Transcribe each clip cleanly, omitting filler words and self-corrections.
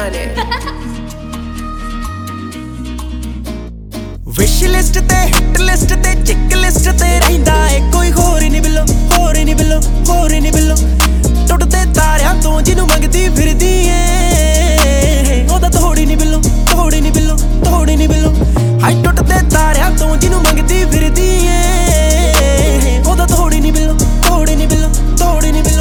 ਨੇ। Wish list ਤੇ hit list ਤੇ ਚਿੱਕ ਲਿਸਟ ਤੇ ਰਹਿੰਦਾ ਏ ਕੋਈ ਹੋਰ ਹੀ ਨਹੀਂ ਬਿੱਲੋ, ਹੋਰ ਹੀ ਨਹੀਂ ਬਿੱਲੋ, ਹੋਰ ਹੀ ਨਹੀਂ ਬਿੱਲੋ। ਟੁੱਟਦੇ ਤਾਰਿਆਂ ਤੋਂ ਜਿਹਨੂੰ ਮੰਗਦੀ ਫਿਰਦੀ ਏ ਉਹਦਾ ਤੋੜ ਹੀ ਨਹੀਂ ਬਿੱਲੋ, ਤੋੜ ਹੀ ਨਹੀਂ ਬਿੱਲੋ, ਤੋੜ ਹੀ ਨਹੀਂ ਬਿੱਲੋ। ਹਾਏ ਟੁੱਟਦੇ ਤਾਰਿਆਂ ਤੋਂ ਜਿਹਨੂੰ ਮੰਗਦੀ ਫਿਰਦੀ ਏ ਉਹਦਾ ਤੋੜ ਹੀ ਨਹੀਂ ਬਿੱਲੋ, ਤੋੜ ਹੀ ਨਹੀਂ ਬਿੱਲੋ, ਤੋੜ ਹੀ ਨਹੀਂ ਬਿੱਲੋ।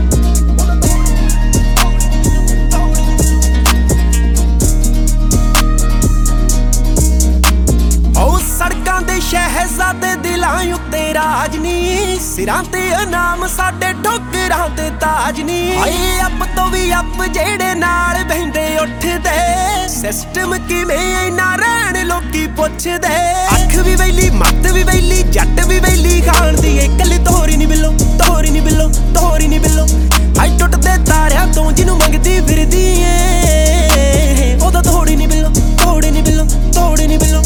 ਸੜਕਾਂ ਦੇ ਸ਼ਹਿਜ਼ਾਦੇ ਦਿਲਾਂ ਉੱਤੇ ਰਾਜ ਨੀ, ਸਿਰਾਂ ਤੇ ਇਨਾਮ ਸਾਡੇ ਠੋਕਰਾਂ ਤੇ ਤਾਜ ਨੀ। ਹਾਏ ਅੱਪ ਤੋਂ ਵੀ ਅੱਪ ਜਿਹੜੇ ਨਾਲ ਬਹਿੰਦੇ ਉੱਠਦੇ, ਸਿਸਟਮ ਕਿਵੇਂ ਇੰਨਾ ਰਹਿਣ ਲੋਕੀ ਪੁੱਛਦੇ। ਅੱਖ ਵੀ ਵੈਲੀ ਮੱਤ ਵੀ ਵੈਲੀ ਜੱਟ ਵੀ ਵੈਲੀ ਖਾਣ ਦੀ ਇਕੱਲੀ ਤੋਰੀ ਨੀ ਬਿੱਲੋ, ਤੋਰੀ ਨੀ ਬਿੱਲੋ, ਤੋਰੀ ਨੀ ਬਿੱਲੋ। ਹਾਏ ਟੁੱਟਦੇ ਤਾਰਿਆਂ ਤੋਂ ਜਿਹਨੂੰ ਮੰਗਦੀ ਫਿਰਦੀ ਏ ਉਹਦਾ ਤੋੜੀ ਨੀ ਬਿੱਲੋ, ਤੋੜੀ ਨੀ ਬਿੱਲੋ, ਤੋੜੀ ਨੀ ਬਿੱਲੋ।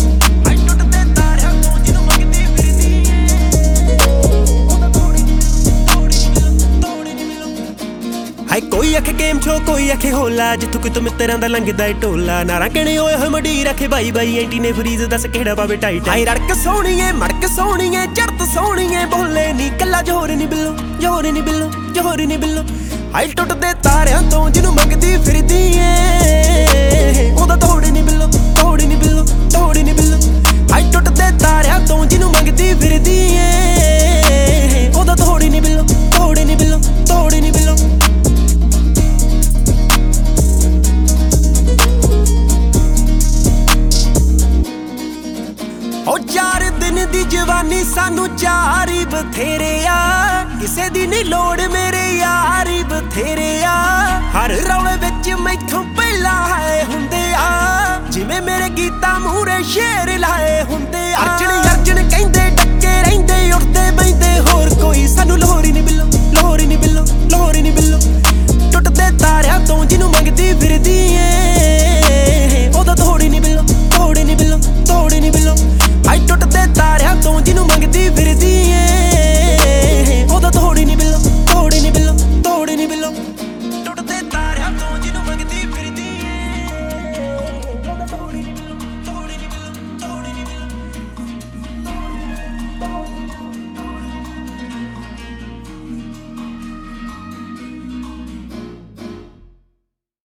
ਕੋਈ ਆਖੇ ਗੇਮ ਸ਼ੋ ਕੋਈ ਆਖੇ ਹੋਲਾ, ਜਿੱਥੋਂ ਕਿਤੋਂ ਮਿੱਤਰਾਂ ਦਾ ਲੰਘਦਾ ਏ ਟੋਲਾ। ਨਾਰਾ ਕਹਿਣੇ ਓਏ ਹੋਏ ਮਡੀ ਰੱਖੇ ਬਾਈ ਬਾਈ ਐਂਟੀ ਨੇ ਫਰੀਜ਼ ਦੱਸ ਕਿਹੜਾ ਪਾਵੇ ਟਾਈਟ। ਹਾਏ ਰੜਕ ਸੋਹਣੀਏ ਮੜਕ ਸੋਹਣੀਏ ਚੜਤ ਸੋਹਣੀਏ ਬੋਲੇ ਨੀ ਕੱਲਾ ਜੋਰ ਨੀ ਬਿੱਲੋ, ਜੋਰ ਨੀ ਬਿੱਲੋ, ਜੋਰ ਨੀ ਬਿੱਲੋ। ਹਾਏ ਟੁੱਟਦੇ ਤਾਰਿਆਂ ਤੋਂ ਜਿਹਨੂੰ ਮੰਗਦੀ ਫਿਰਦੀ ਏ ਉਹਦਾ ਤੋੜ ਨੀ ਬਿੱਲੋ, ਤੋੜ ਨੀ ਬਿੱਲੋ, ਤੋੜ ਨੀ ਬਿੱਲੋ। ਹਾਏ ਟੁੱਟਦੇ ਤਾਰਿਆਂ ਤੋਂ ਜਿਹਨੂੰ ਮੰਗਦੀ ਫਿਰਦੀ ਏ ਉਹਦਾ ਤੋੜ ਨੀ ਬਿੱਲੋ, ਤੋੜ ਨੀ ਬਿੱਲੋ, ਤੋੜ ਨੀ ਬਿੱਲੋ। ਉਹ 4 ਦਿਨ ਦੀ ਜਵਾਨੀ ਸਾਨੂੰ ਚਾਰ ਹੀ ਬਥੇਰੇ ਆ, ਕਿਸੇ ਦੀ ਨੀ ਲੋੜ ਮੇਰੇ ਯਾਰ ਹੀ ਬਥੇਰੇ ਆ। ਹਰ ਰੌਲੇ ਵਿੱਚ ਮੈਥੋਂ ਪਹਿਲਾਂ ਆਏ ਹੁੰਦੇ ਆ, ਜਿਵੇਂ ਮੇਰੇ ਗੀਤਾਂ ਮੂਹਰੇ ਸ਼ੇਰ ਲਾਏ ਹੁੰਦੇ ਆ। ਅਰਜਨ ਅਰਜਨ ਕਹਿੰਦੇ ਡੱਕੇ ਰਹਿੰਦੇ ਉੱਠਦੇ ਬੈਂਦੇ ਹੋਰ ਕੋਈ ਸਾਨੂੰ ਲੋੜ ਹੀ ਨੀ ਬਿੱਲੋ, ਲੋੜ ਹੀ ਨੀ ਬਿੱਲੋ, ਲੋੜ ਹੀ ਨੀ ਬਿੱਲੋ।